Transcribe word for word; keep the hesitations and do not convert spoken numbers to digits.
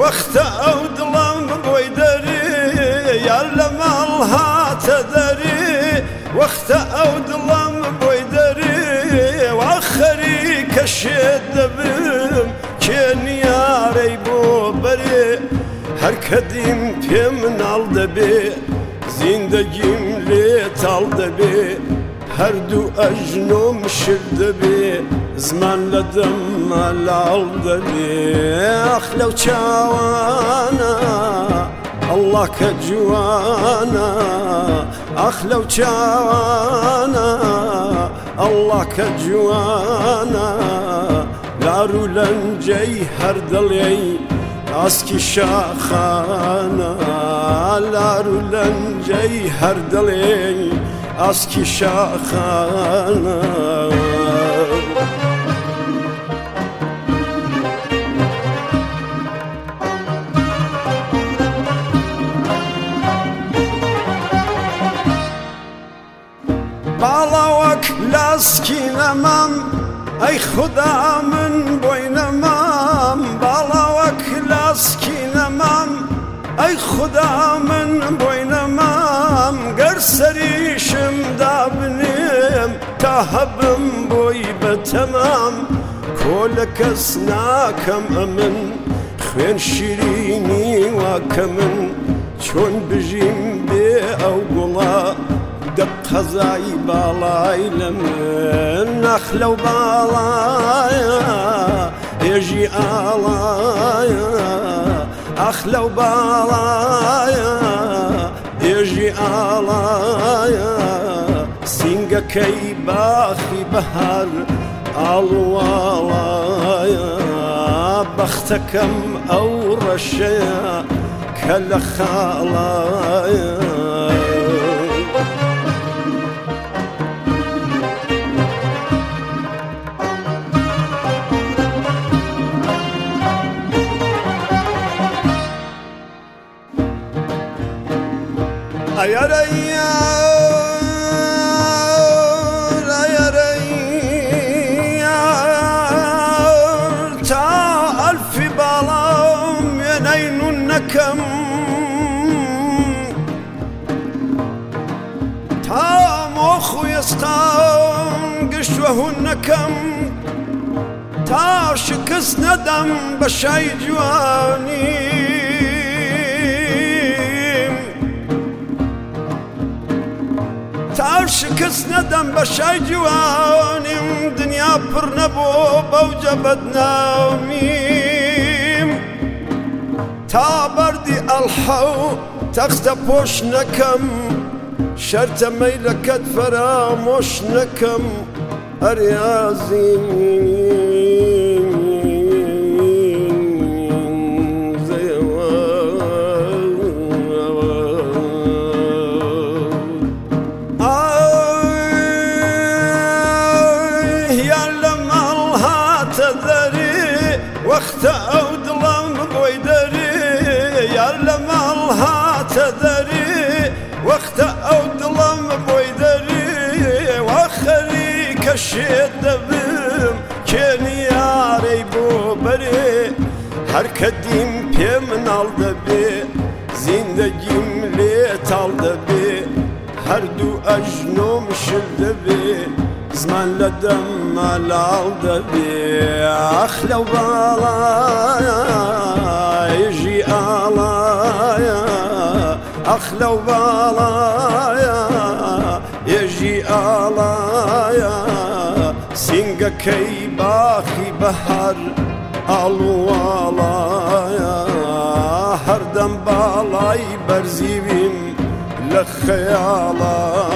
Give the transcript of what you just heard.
وەختە ئەو دڵم بۆی دەری یار لە ماڵ هاتە دەری وەختە ئەو دڵم بۆی دەری وا خەریکە شێت دەبم کێنیارەی بۆ بەرێ هەر کەدیم پێ مناڵ دەبێ زیندەگیم لێ تاڵ دەبێ هەردوو ئەژنۆم شر دەبێ زمان لە دەمە لاڵ دەبێ ئەخ لەو چاوانە ئەڵڵا کە جوانە ئەخ لەو چاوانە ئەڵڵا کە جوانە لار و لەنجەی هەر دڵێی ئاسکی شاخانە لار و لەنجەی هەر دڵێی ئاسکی شاخانە باڵا وەک لاسکی نەمام ئەی خودا من بۆی نەمام باڵا وەک لاسکی نەمام ئەی خودا من بۆی نەمام گەر سەریشم دابنێم تا هەبم بۆی بەتەمام کۆ لە کەس ناکەم ئەمن خوێن شیرینی واکە من چۆن بژیم بێ ئەو گوڵا دەب قەزای باڵای لە من نەخ لەو باڵایە هێژی ئاڵایە ئەخ لەو باڵایە هێژی ئاڵایە سینگەکەی باخی بەهار ئاڵواڵایە بەختەکەم ئەو ڕەشەیە کە لە خاڵایە ئەیەرەی یار ئەیەرەی یار تا ئەلفی باڵام وێنەی نون نەکەم تا مۆخ و ئێستان گشتوە هون نەکەم تا شکست نەدەم بە شای جوانی تا شکست نەدەم بە شای جوانیم دنیا پڕ نەبوو بەوجە بەدنامیم تا بەردی ئەڵحە و تەختە پۆش نەکەم شەرتە مەیلەکەت فەرامۆش نەکەم ئەریازیم وەختە ئەو دڵم بۆی دەری یار لە ماڵ هاتە دەری وەختە ئەو دڵم بۆی دەری وا خەریکە شێت دەبم کێنیارەی بۆ بەرێ هەر کەدیم پێ مناڵ دەبێ زیندەگیم لێ تاڵ دەبێ هەردوو ئەژنۆم شر دەبێ زمان لە دەمە لاڵ دەبێ ئەخ لەو باڵایە هێژی ئاڵایە ئەخ لەو باڵایە هێژی ئاڵایە سینگەکەی باخی بەهار ئاڵواڵایە هەردەم باڵای بەرزیویم لە خەیاڵە